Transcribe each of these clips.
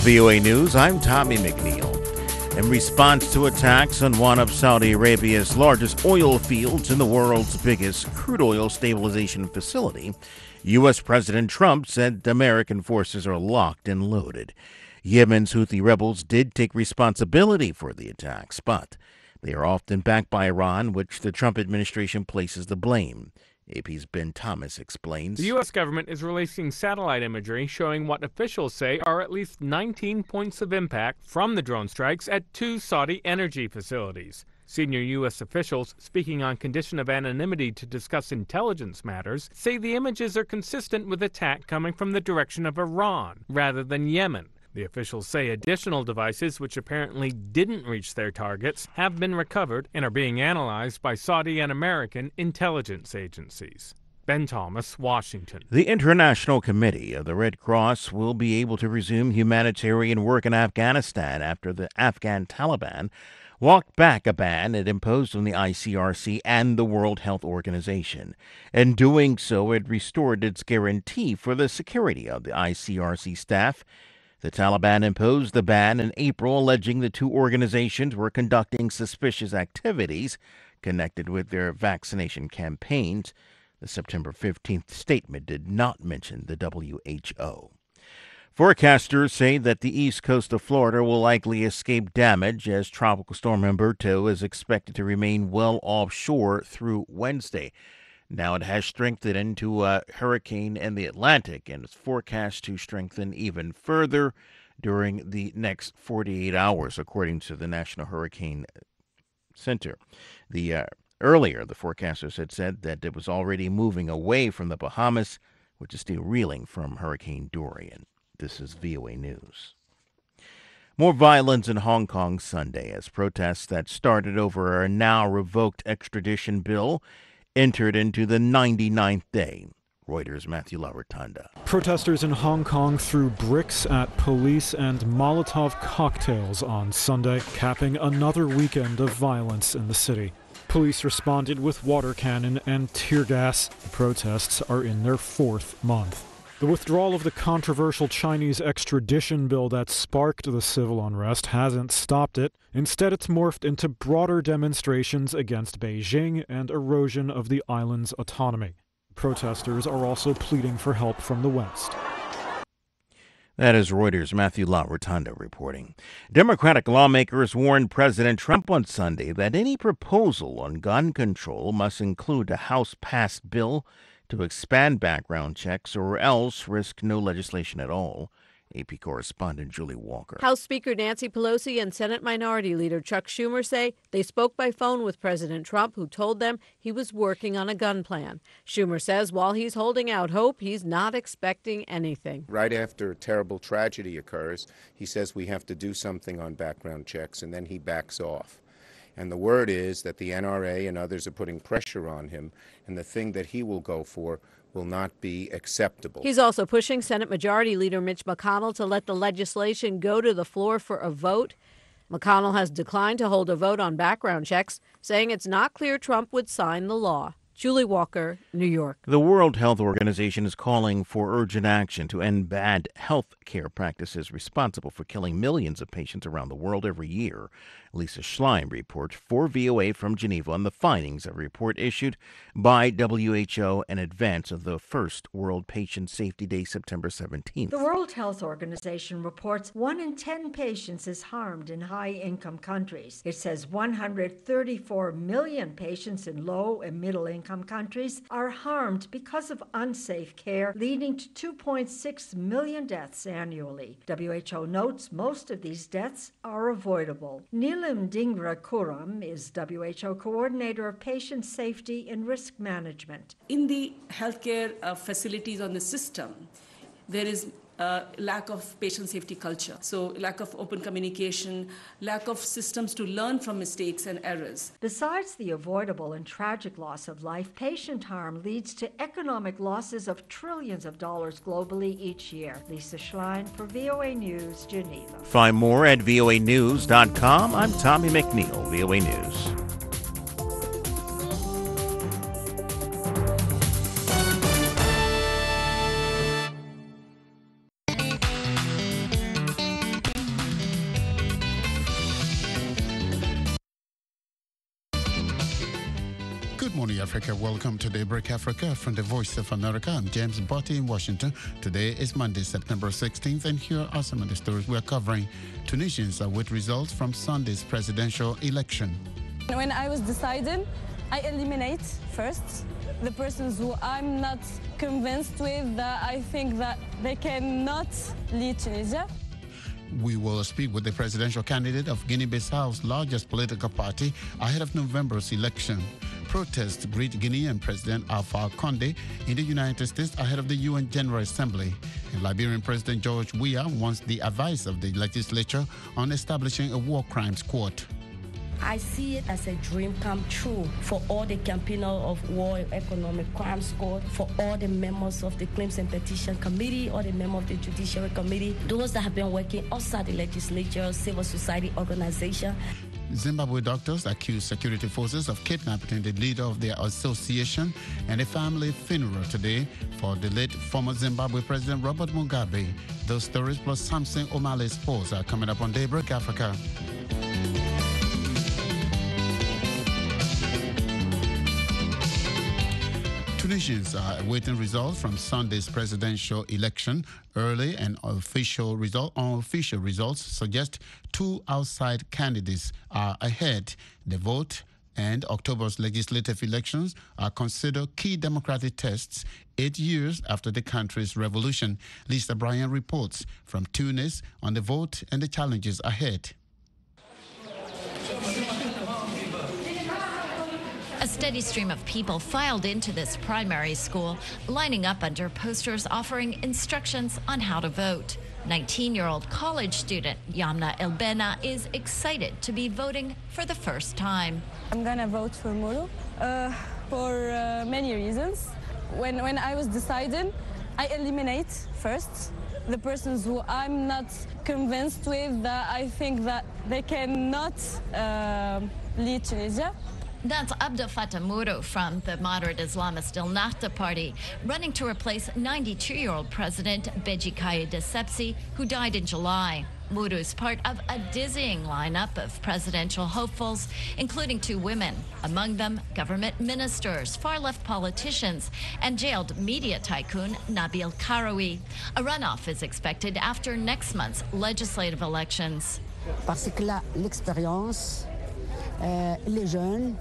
VOA News, I'm Tommy McNeil. In response to attacks on one of Saudi Arabia's largest oil fields and the world's biggest crude oil stabilization facility, U.S. President Trump said American forces are locked and loaded. Yemen's Houthi rebels did take responsibility for the attacks, but they are often backed by Iran, which the Trump administration places the blame. AP's Ben Thomas explains. The U.S. government is releasing satellite imagery showing what officials say are at least 19 points of impact from the drone strikes at two Saudi energy facilities. Senior U.S. officials, speaking on condition of anonymity to discuss intelligence matters, say the images are consistent with attack coming from the direction of Iran rather than Yemen. The officials say additional devices, which apparently didn't reach their targets, have been recovered and are being analyzed by Saudi and American intelligence agencies. Ben Thomas, Washington. The International Committee of the Red Cross will be able to resume humanitarian work in Afghanistan after the Afghan Taliban walked back a ban it imposed on the ICRC and the World Health Organization. In doing so, it restored its guarantee for the security of the ICRC staff. The Taliban imposed the ban in April, alleging the two organizations were conducting suspicious activities connected with their vaccination campaigns. The September 15th statement did not mention the WHO. Forecasters say that the east coast of Florida will likely escape damage as Tropical Storm Humberto is expected to remain well offshore through Wednesday. Now it has strengthened into a hurricane in the Atlantic and is forecast to strengthen even further during the next 48 hours, according to the National Hurricane Center. Earlier, the forecasters had said that it was already moving away from the Bahamas, which is still reeling from Hurricane Dorian. This is VOA News. More violence in Hong Kong Sunday as protests that started over a now revoked extradition bill entered into the 99th day. Reuters' Matthew LaRotanda. Protesters in Hong Kong threw bricks at police and Molotov cocktails on Sunday, capping another weekend of violence in the city. Police responded with water cannon and tear gas. The protests are in their fourth month. The withdrawal of the controversial Chinese extradition bill that sparked the civil unrest hasn't stopped it. Instead, it's morphed into broader demonstrations against Beijing and erosion of the island's autonomy. Protesters are also pleading for help from the West. That is Reuters' Matthew LaRotanda reporting. Democratic lawmakers warned President Trump on Sunday that any proposal on gun control must include a House-passed bill to expand background checks or else risk no legislation at all. AP correspondent Julie Walker. House Speaker Nancy Pelosi and Senate Minority Leader Chuck Schumer say they spoke by phone with President Trump, who told them he was working on a gun plan. Schumer says while he's holding out hope, he's not expecting anything. Right after a terrible tragedy occurs, he says we have to do something on background checks, and then he backs off. And the word is that the NRA and others are putting pressure on him, and the thing that he will go for will not be acceptable. He's also pushing Senate Majority Leader Mitch McConnell to let the legislation go to the floor for a vote. McConnell has declined to hold a vote on background checks, saying it's not clear Trump would sign the law. Julie Walker, New York. The World Health Organization is calling for urgent action to end bad health care practices responsible for killing millions of patients around the world every year. Lisa Schlein reports for VOA from Geneva on the findings of a report issued by WHO in advance of the first World Patient Safety Day, September 17th. The World Health Organization reports 1 in 10 patients is harmed in high-income countries. It says 134 million patients in low and middle-income countries are harmed because of unsafe care, leading to 2.6 million deaths annually. WHO notes most of these deaths are avoidable. Neelam Dhingra Kuram is WHO Coordinator of Patient Safety and Risk Management. In the healthcare facilities on the system, there is lack of patient safety culture. So lack of open communication, lack of systems to learn from mistakes and errors. Besides the avoidable and tragic loss of life, patient harm leads to economic losses of trillions of dollars globally each year. Lisa Schlein for VOA News, Geneva. Find more at voanews.com. I'm Tommy McNeil, VOA News. Good morning, Africa. Welcome to Daybreak Africa from the Voice of America. I'm James Botti in Washington. Today is Monday, September 16th, and here are some of the stories we're covering. Tunisians await results from Sunday's presidential election. When I was deciding, I eliminate first the persons who I'm not convinced with, that I think that they cannot lead Tunisia. We will speak with the presidential candidate of Guinea-Bissau's largest political party ahead of November's election. Protests greet Guinean President Alpha Condé in the United States ahead of the UN General Assembly. And Liberian President George Weah wants the advice of the legislature on establishing a war crimes court. I see it as a dream come true for all the campaigners of War and Economic Crimes Court, for all the members of the Claims and Petition Committee, or the members of the Judiciary Committee, those that have been working outside the legislature, civil society organization. Zimbabwe doctors accuse security forces of kidnapping the leader of their association, and a family funeral today for the late former Zimbabwe President Robert Mugabe. Those stories plus Samson O'Malley's sports are coming up on Daybreak Africa. Tunisians are awaiting results from Sunday's presidential election. Early and unofficial results suggest two outside candidates are ahead. The vote and October's legislative elections are considered key democratic tests 8 years after the country's revolution. Lisa Bryan reports from Tunis on the vote and the challenges ahead. A steady stream of people filed into this primary school, lining up under posters offering instructions on how to vote. 19-year-old college student Yamna Elbena is excited to be voting for the first time. I'm gonna vote for Muru for many reasons. When I was deciding, I eliminate first the persons who I'm not convinced with, that I think that they cannot lead Tunisia. That's Abdel Fattah Muru from the moderate Islamist Ennahda party, running to replace 92-year-old President Beji Caid Essebsi, who died in July. Muru is part of a dizzying lineup of presidential hopefuls, including two women, among them government ministers, far-left politicians, and jailed media tycoon Nabil Karoui. A runoff is expected after next month's legislative elections. Parce que là, l'expérience, les jeunes,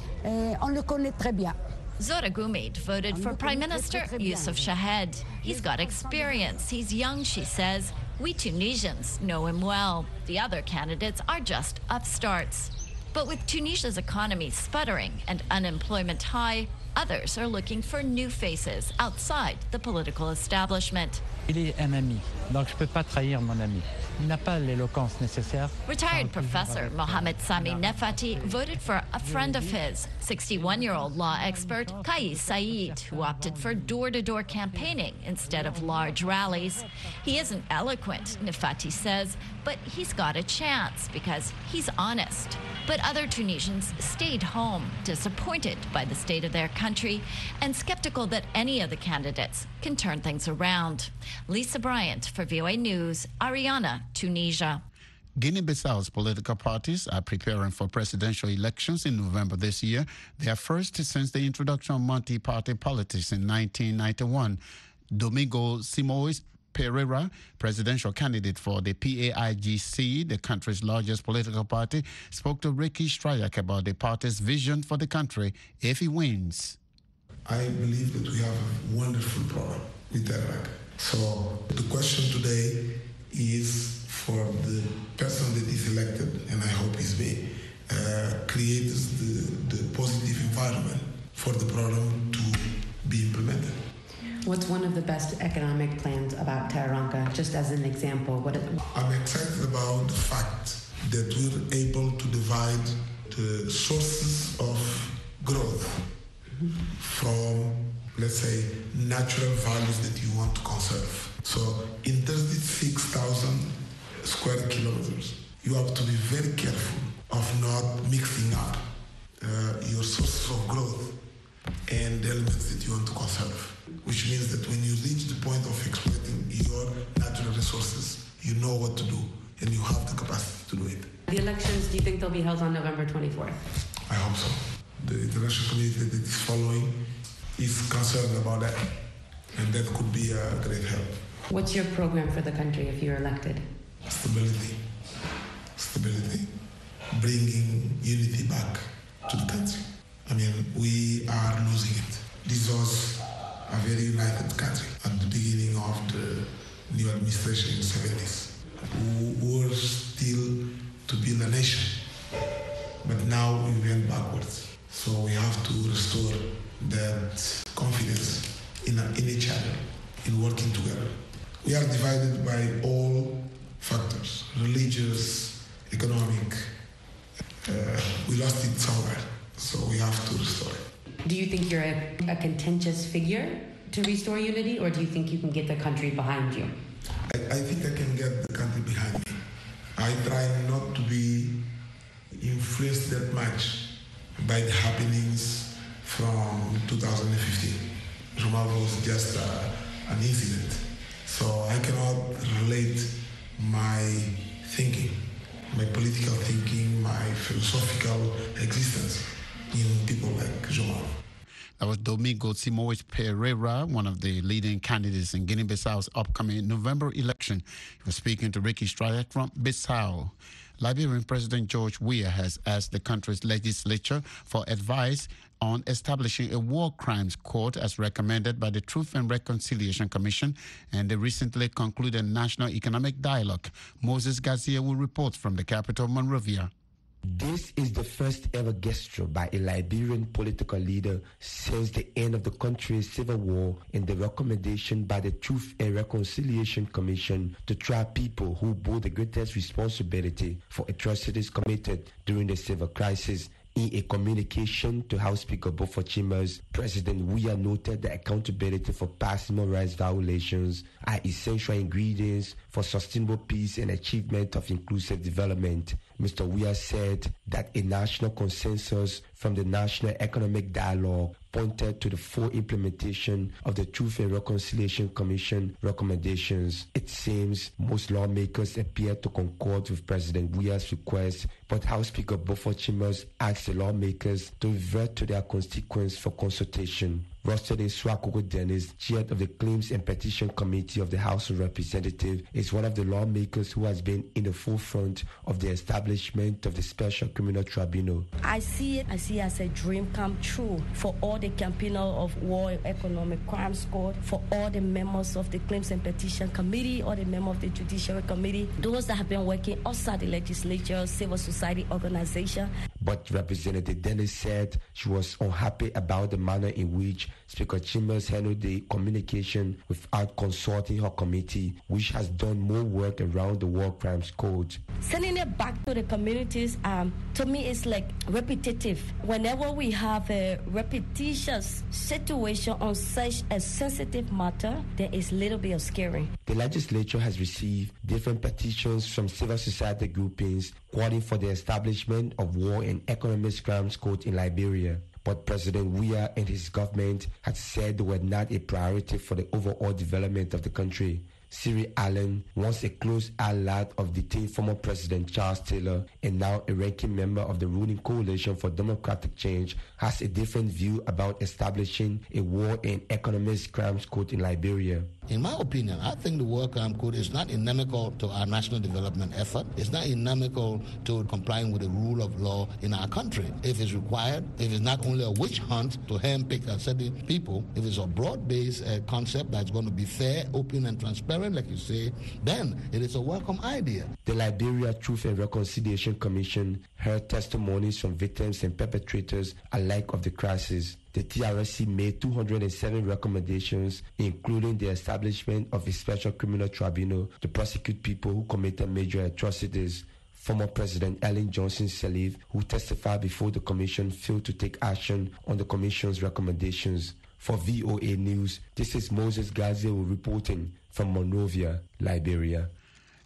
on le connaît très bien. Zora Gumid voted for Prime Minister Youssef Chahed. He's got experience. He's young, she says. We Tunisians know him well. The other candidates are just upstarts. But with Tunisia's economy sputtering and unemployment high, others are looking for new faces outside the political establishment. Il est un ami, donc je ne peux pas trahir mon ami. Il n'a pas l'éloquence nécessaire. Retired professor Mohamed Sami Nefati voted for a friend of his, 61-year-old law expert Kais Said, who opted for door-to-door campaigning instead of large rallies. He isn't eloquent, Nefati says, but he's got a chance because he's honest. But other Tunisians stayed home, disappointed by the state of their country and skeptical that any of the candidates can turn things around. Lisa Bryant for VOA News, Ariana, Tunisia. Guinea-Bissau's political parties are preparing for presidential elections in November this year. They are first since the introduction of multi-party politics in 1991. Domingo Simoes Pereira, presidential candidate for the PAIGC, the country's largest political party, spoke to Ricky Strayak about the party's vision for the country if he wins. I believe that we have a wonderful program with DERAC. So the question today is for the person that is elected, and I hope it's me, creates the positive environment for the program to be implemented. What's one of the best economic plans about Terranca, just as an example? I'm excited about the fact that we're able to divide the sources of growth from, let's say, natural values that you want to conserve. So in 36,000 square kilometers, you have to be very careful of not mixing up your sources of growth and the elements that you want to conserve, which means that when you reach the point of exploiting your natural resources, you know what to do and you have the capacity to do it. The elections, do you think they'll be held on November 24th? I hope so. the international community that is following is concerned about that, and that could be a great help. What's your program for the country if you're elected? Stability, bringing unity back to the country. I mean, we are losing it. This was a very united country at the beginning of the new administration in the 70s, who were still to build a nation. But now we went backwards. So we have to restore that confidence in each other, in working together. We are divided by all factors, religious, economic. We lost it somewhere, so we have to restore it. Do you think you're a contentious figure to restore unity, or do you think you can get the country behind you? I think I can get the country behind me. I try not to be influenced that much by the happenings from 2015. João Mário was just an incident. So I cannot relate my thinking, my political thinking, my philosophical existence in people like João Mário. That was Domingo Simoes Pereira, one of the leading candidates in Guinea-Bissau's upcoming November election. He was speaking to Ricky Strayek from Bissau. Liberian President George Weah has asked the country's legislature for advice on establishing a war crimes court as recommended by the Truth and Reconciliation Commission and the recently concluded National Economic Dialogue. Moses Garcia will report from the capital, Monrovia. This is the first ever gesture by a Liberian political leader since the end of the country's civil war and the recommendation by the Truth and Reconciliation Commission to try people who bore the greatest responsibility for atrocities committed during the civil crisis. In a communication to House Speaker Bofo Chimers, President Weah noted that accountability for past human rights violations are essential ingredients for sustainable peace and achievement of inclusive development. Mr. Weah said that a national consensus from the National Economic Dialogue pointed to the full implementation of the Truth and Reconciliation Commission recommendations. It seems most lawmakers appear to concord with President Weah's request, but House Speaker Bofo Chimers asked the lawmakers to revert to their constituents for consultation. Rostede Swakoko Dennis, chair of the Claims and Petition Committee of the House of Representatives, is one of the lawmakers who has been in the forefront of the establishment of the Special Criminal Tribunal. I see it as a dream come true for all the campaigners of War and Economic Crimes Court, for all the members of the Claims and Petition Committee, or the members of the Judiciary Committee, those that have been working outside the legislature, civil society organization. But Representative Dennis said she was unhappy about the manner in which Speaker Chimers handled the communication without consulting her committee, which has done more work around the War Crimes Code. Sending it back to the communities, to me, it's like repetitive. Whenever we have a repetitious situation on such a sensitive matter, there is a little bit of scary. The legislature has received different petitions from civil society groupings calling for the establishment of War and Economic Crimes Court in Liberia. But President Weah and his government had said they were not a priority for the overall development of the country. Siri Allen, once a close ally of detained former President Charles Taylor and now a ranking member of the ruling Coalition for Democratic Change, has a different view about establishing a War and Economic Crimes Court in Liberia. In my opinion, I think the War Crime Code is not inimical to our national development effort. It's not inimical to complying with the rule of law in our country. If it's required, if it's not only a witch hunt to handpick certain people, if it's a broad-based concept that's going to be fair, open, and transparent, like you say, then it is a welcome idea. The Liberia Truth and Reconciliation Commission heard testimonies from victims and perpetrators alike of the crisis. The TRSC made 207 recommendations, including the establishment of a special criminal tribunal to prosecute people who committed major atrocities. Former President Ellen Johnson Sirleaf, who testified before the commission, failed to take action on the commission's recommendations. For VOA News, this is Moses Garcia reporting from Monrovia, Liberia.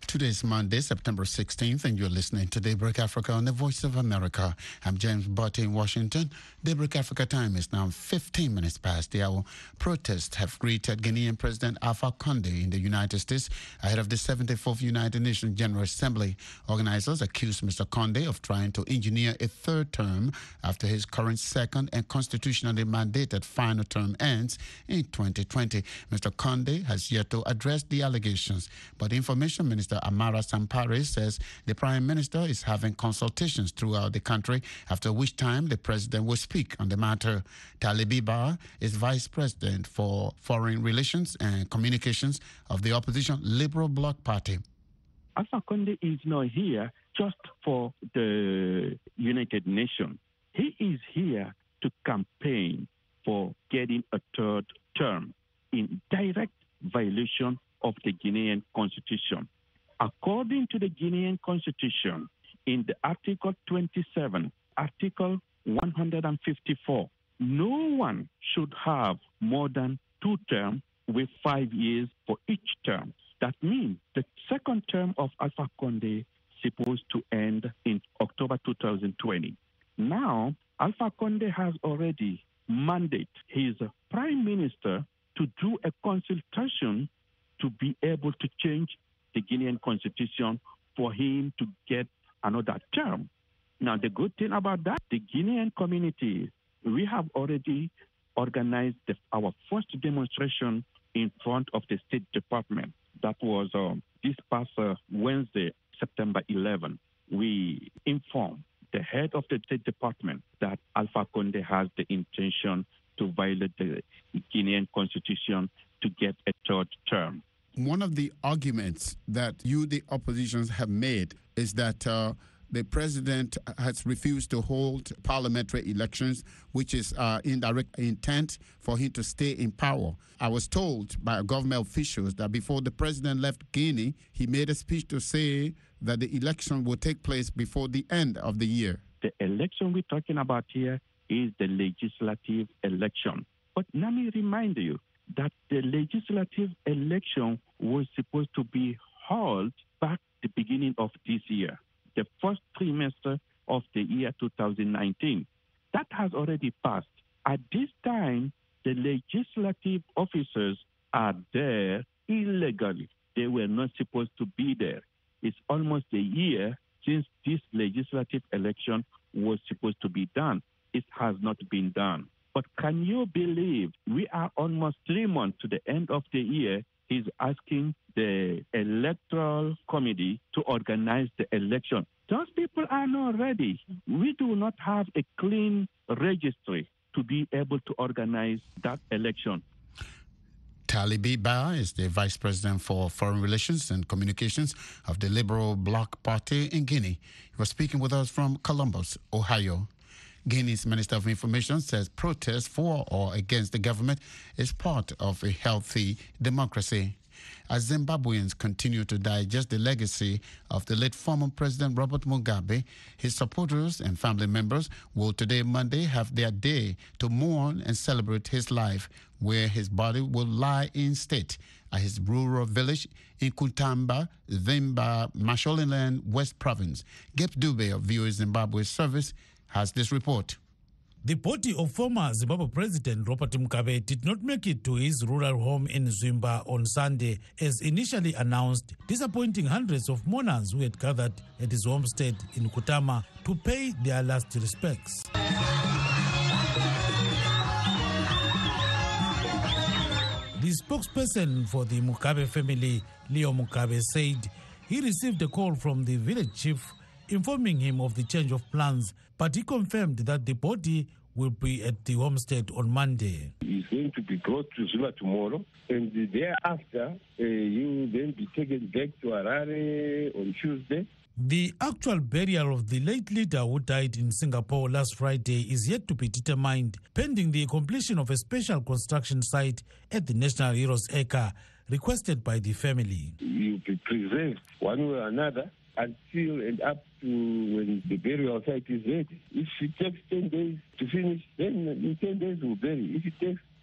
Today is Monday, September 16th, and you're listening to Daybreak Africa on the Voice of America. I'm James Butte in Washington. Daybreak Africa time is now 15 minutes past the hour. Protests have greeted Guinean President Alpha Condé in the United States ahead of the 74th United Nations General Assembly. Organizers accuse Mr. Condé of trying to engineer a third term after his current second and constitutionally mandated final term ends in 2020. Mr. Condé has yet to address the allegations, but Information Minister Amara Sampare says the Prime Minister is having consultations throughout the country, after which time the President will speak on the matter. Talibi Ba is Vice President for Foreign Relations and Communications of the opposition Liberal Bloc Party. Alpha Condé is not here just for the United Nations. He is here to campaign for getting a third term in direct violation of the Guinean Constitution. According to the Guinean Constitution, in the Article 27, Article 154, no one should have more than 2 terms with 5 years for each term. That means the second term of Alpha Condé is supposed to end in October 2020. Now, Alpha Condé has already mandated his Prime Minister to do a consultation to be able to change the Guinean Constitution for him to get another term. Now, the good thing about that, the Guinean community, we have already organized our first demonstration in front of the State Department. That was this past Wednesday, September 11. We informed the head of the State Department that Alpha Condé has the intention to violate the Guinean Constitution to get a third term. One of the arguments that you, the oppositions, have made is that the president has refused to hold parliamentary elections, which is indirect intent for him to stay in power. I was told by government officials that before the president left Guinea, he made a speech to say that the election will take place before the end of the year. The election we're talking about here is the legislative election. But let me remind you that the legislative election was supposed to be held back the beginning of this year, the first trimester of the year 2019. That has already passed. At this time, the legislative officers are there illegally. They were not supposed to be there. It's almost a year since this legislative election was supposed to be done. It has not been done. But can you believe we are almost 3 months to the end of the year? He's asking the electoral committee to organize the election. Those people are not ready. We do not have a clean registry to be able to organize that election. Talibi Ba is the Vice President for Foreign Relations and Communications of the Liberal Bloc Party in Guinea. He was speaking with us from Columbus, Ohio. Guinea's Minister of Information says protest for or against the government is part of a healthy democracy. As Zimbabweans continue to digest the legacy of the late former President Robert Mugabe, his supporters and family members will today, Monday, have their day to mourn and celebrate his life, where his body will lie in state at his rural village in Kutamba, Vimba, Mashonaland, West Province. Gabe Dube of VOA Zimbabwe Service has this report. The body of former Zimbabwe President Robert Mugabe did not make it to his rural home in Zvimba on Sunday, as initially announced, disappointing hundreds of mourners who had gathered at his homestead in Kutama to pay their last respects. The spokesperson for the Mugabe family, Leo Mugabe, said he received a call from the village chief informing him of the change of plans, but he confirmed that the body will be at the homestead on Monday. He's going to be brought to Zuma tomorrow, and thereafter he will then be taken back to Harare on Tuesday. The actual burial of the late leader who died in Singapore last Friday is yet to be determined, pending the completion of a special construction site at the National Heroes Acre requested by the family. He will be preserved one way or another until and up to when the burial site is ready. If it takes 10 days to finish, then in 10 days we'll bury. If it takes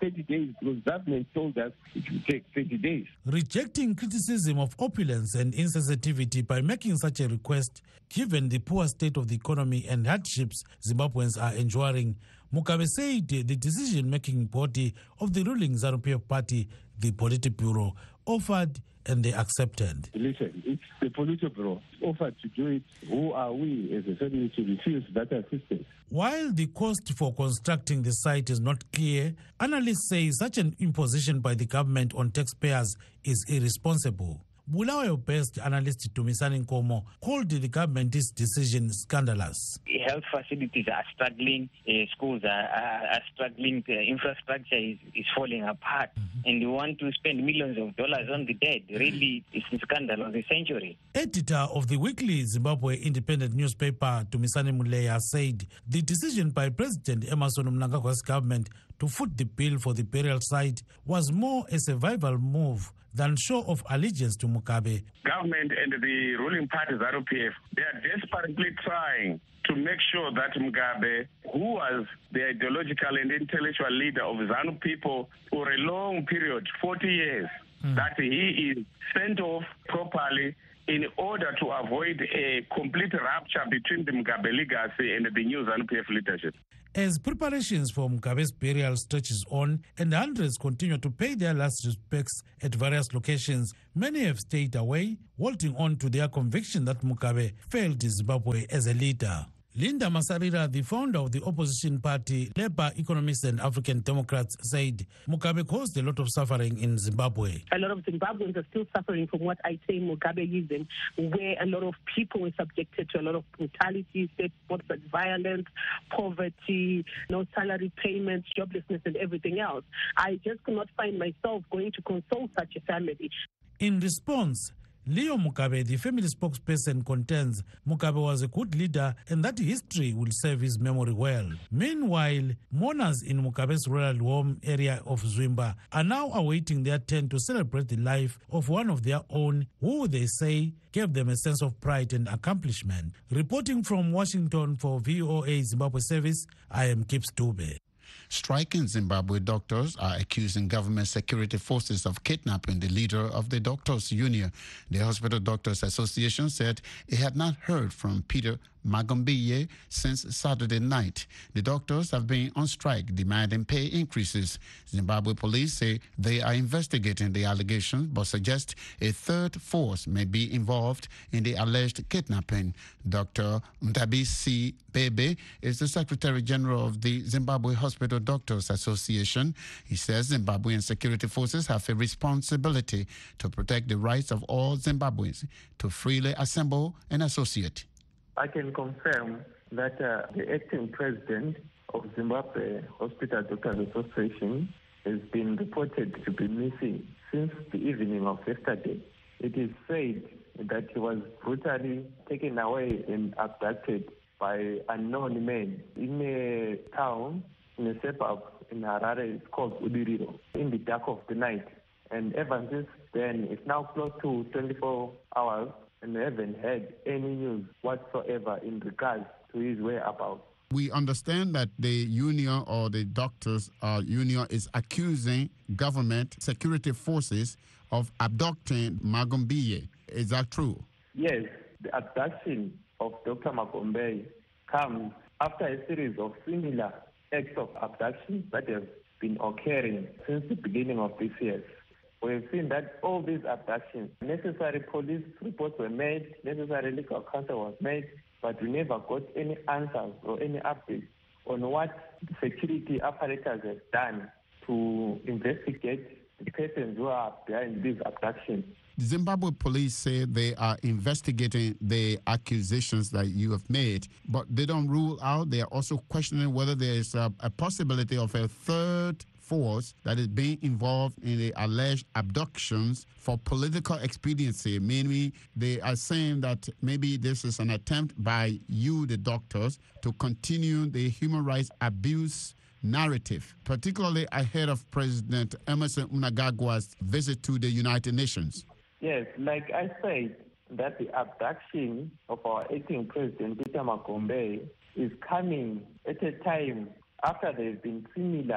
30 days because government told us it would take 30 days. Rejecting criticism of opulence and insensitivity by making such a request, given the poor state of the economy and hardships Zimbabweans are enduring, Mugabe said the decision-making body of the ruling ZANU-PF party, the Politburo, offered and they accepted. Listen, it's the Politburo offered to do it. Who are we as a family to refuse that assistance? While the cost for constructing the site is not clear, analysts say such an imposition by the government on taxpayers is irresponsible. Bulawayo-based analyst Tumisani Nkomo called the government's decision scandalous. Health facilities are struggling, schools are struggling, infrastructure is falling apart, and you want to spend millions of dollars on the dead. Really, it's a scandal of the century. Editor of the weekly Zimbabwe independent newspaper, Tumisani Muleya, said the decision by President Emmerson Mnangagwa's government to foot the bill for the burial site was more a survival move than show of allegiance to Mugabe. Government and the ruling party, ZANU-PF, they are desperately trying to make sure that Mugabe, who was the ideological and intellectual leader of ZANU people for a long period, 40 years, that he is sent off properly in order to avoid a complete rupture between the Mugabe legacy and the new ZANU-PF leadership. As preparations for Mugabe's burial stretches on and hundreds continue to pay their last respects at various locations, many have stayed away, holding on to their conviction that Mugabe failed Zimbabwe as a leader. Linda Masarira, the founder of the opposition party Labour Economists and African Democrats, said Mugabe caused a lot of suffering in Zimbabwe. A lot of Zimbabweans are still suffering from what I say Mugabeism, where a lot of people were subjected to a lot of brutality, state-sponsored violence, poverty, no salary payments, joblessness, and everything else. I just could not find myself going to console such a family. In response, Leo Mugabe, the family spokesperson, contends Mugabe was a good leader and that history will serve his memory well. Meanwhile, mourners in Mugabe's rural home area of Zwimba are now awaiting their turn to celebrate the life of one of their own who they say gave them a sense of pride and accomplishment. Reporting from Washington for VOA Zimbabwe Service, I am Gibbs Dube. Striking Zimbabwe doctors are accusing government security forces of kidnapping the leader of the Doctors Union. The Hospital Doctors Association said it had not heard from Peter Magombiye since Saturday night. The doctors have been on strike demanding pay increases. Zimbabwe police say they are investigating the allegations but suggest a third force may be involved in the alleged kidnapping. Dr. Mtabisi Bebe is the Secretary General of the Zimbabwe Hospital Doctors Association. He says Zimbabwean security forces have a responsibility to protect the rights of all Zimbabweans to freely assemble and associate. I can confirm that the acting president of Zimbabwe Hospital Doctors Association has been reported to be missing since the evening of yesterday. It is said that he was brutally taken away and abducted by unknown men in a town, in a suburb in Harare. It's called Udiriro, in the dark of the night. And ever since then, it's now close to 24 hours. And we haven't had any news whatsoever in regards to his whereabouts. We understand that the union or the doctors union is accusing government security forces of abducting Magombiye. Is that true? Yes, the abduction of Dr. Magombiye comes after a series of similar acts of abduction that have been occurring since the beginning of this year. We've seen that all these abductions, necessary police reports were made, necessary legal counsel was made, but we never got any answers or any updates on what the security apparatus has done to investigate the persons who are behind these abductions. Zimbabwe police say they are investigating the accusations that you have made, but they don't rule out. They are also questioning whether there is a possibility of a third force that is being involved in the alleged abductions for political expediency. Meaning they are saying that maybe this is an attempt by you, the doctors, to continue the human rights abuse narrative, particularly ahead of President Emmerson Mnangagwa's visit to the United Nations. Yes, like I said, that the abduction of our acting president, Peter Magombiye, is coming at a time after there have been similar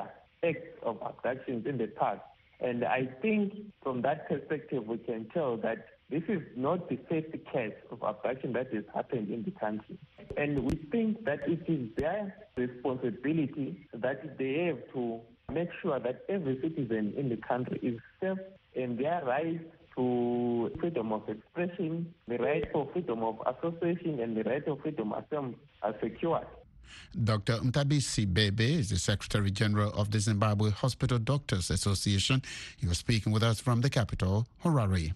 acts of abductions in the past. And I think from that perspective, we can tell that this is not the first case of abduction that has happened in the country. And we think that it is their responsibility that they have to make sure that every citizen in the country is safe and their right to freedom of expression, the right for freedom of association, and the right of freedom of assembly are secured. Dr. Mtabisi Bebe is the Secretary General of the Zimbabwe Hospital Doctors Association. He was speaking with us from the capital, Harare.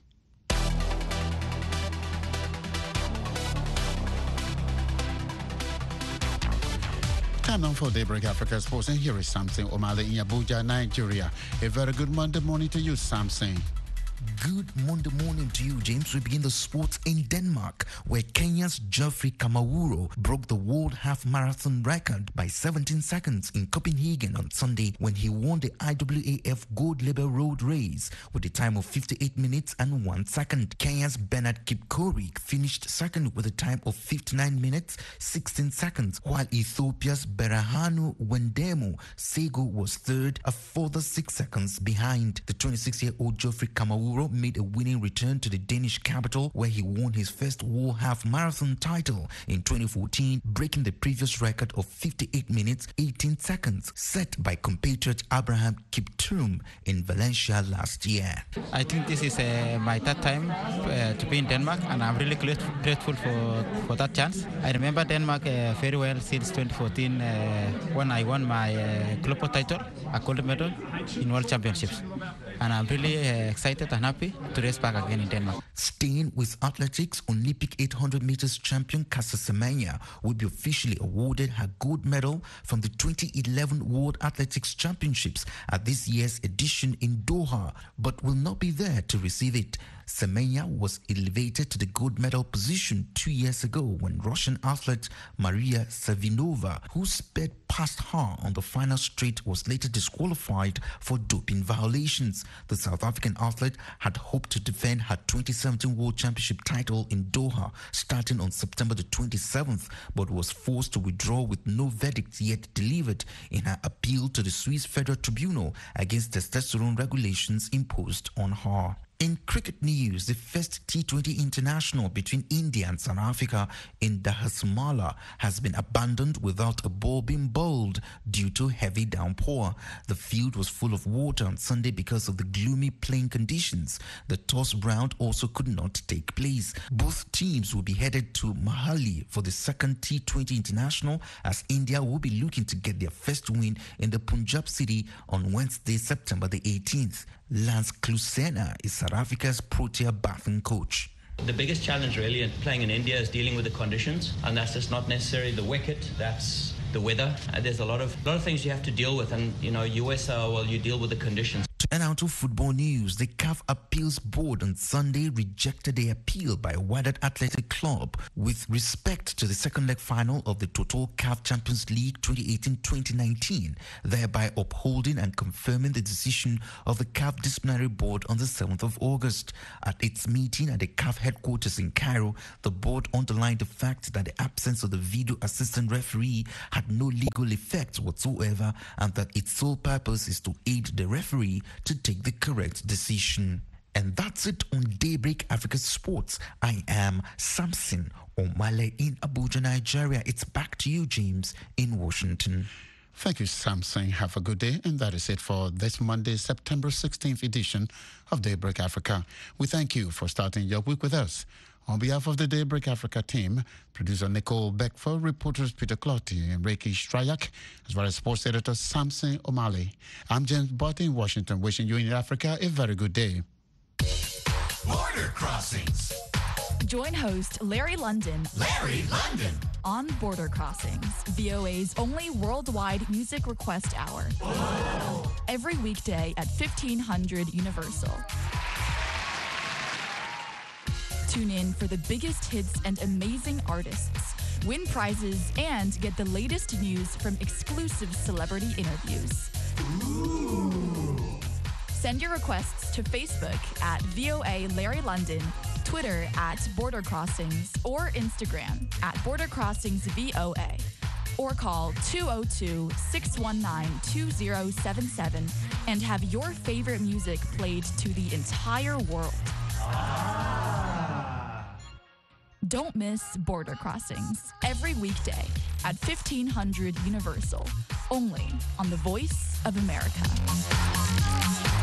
Time now for Daybreak Africa Sports, and here is Samson Omale in Abuja, Nigeria. A very good Monday morning to you, Samson. Good Monday morning to you, James. We begin the sports in Denmark, where Kenya's Geoffrey Kamawuro broke the world half marathon record by 17 seconds in Copenhagen on Sunday when he won the IAAF Gold Label Road Race with a time of 58 minutes and 1 second. Kenya's Bernard Kipkorir finished second with a time of 59 minutes, 16 seconds, while Ethiopia's Berhanu Wendemu Sego was third, a further 6 seconds behind. The 26-year-old Geoffrey Kamawuro made a winning return to the Danish capital, where he won his first World Half Marathon title in 2014, breaking the previous record of 58 minutes 18 seconds set by compatriot Abraham Kiptum in Valencia last year. I think this is my third time to be in Denmark, and I'm really grateful for that chance. I remember Denmark very well since 2014 when I won my global title, a gold medal in World Championships. And I'm really excited and happy to race back again in Denmark. Staying with athletics, Olympic 800 meters champion Caster Semenya will be officially awarded her gold medal from the 2011 World Athletics Championships at this year's edition in Doha, but will not be there to receive it. Semenya was elevated to the gold medal position 2 years ago when Russian athlete Maria Savinova, who sped past her on the final straight, was later disqualified for doping violations. The South African athlete had hoped to defend her 2017 World Championship title in Doha starting on September the 27th, but was forced to withdraw with no verdict yet delivered in her appeal to the Swiss Federal Tribunal against testosterone regulations imposed on her. In cricket news, the first T20 international between India and South Africa in Dharamsala has been abandoned without a ball being bowled due to heavy downpour. The field was full of water on Sunday because of the gloomy playing conditions. The toss round also could not take place. Both teams will be headed to Mohali for the second T20 international, as India will be looking to get their first win in the Punjab city on Wednesday, September the 18th. Lance Klusener is South Africa's Protea batting coach. The biggest challenge really in playing in India is dealing with the conditions, and that's just not necessarily the wicket, that's the weather. There's a lot of things you have to deal with, and US, you deal with the conditions. And out of football news, the CAF Appeals Board on Sunday rejected the appeal by Wydad Athletic Club with respect to the second leg final of the Total CAF Champions League 2018-2019, thereby upholding and confirming the decision of the CAF Disciplinary Board on the 7th of August. At its meeting at the CAF headquarters in Cairo, the board underlined the fact that the absence of the video assistant referee had no legal effect whatsoever, and that its sole purpose is to aid the referee to take the correct decision. And that's it on Daybreak Africa Sports. I am Samson Omale in Abuja, Nigeria. It's back to you, James, in Washington. Thank you, Samson. Have a good day. And that is it for this Monday, September 16th edition of Daybreak Africa. We thank you for starting your week with us. On behalf of the Daybreak Africa team, producer Nicole Beckford, reporters Peter Clottey and Reiki Strayak, as well as sports editor Samson Omale. I'm James Barty in Washington, wishing you in Africa a very good day. Border Crossings. Join host Larry London. Larry London. On Border Crossings, VOA's only worldwide music request hour. Whoa. Every weekday at 1500 Universal. Tune in for the biggest hits and amazing artists, win prizes, and get the latest news from exclusive celebrity interviews. Ooh. Send your requests to Facebook at VOA Larry London, Twitter at Border Crossings, or Instagram at Border Crossings VOA. or call 202-619-2077 and have your favorite music played to the entire world. Don't miss Border Crossings every weekday at 1500 Universal, only on the Voice of America.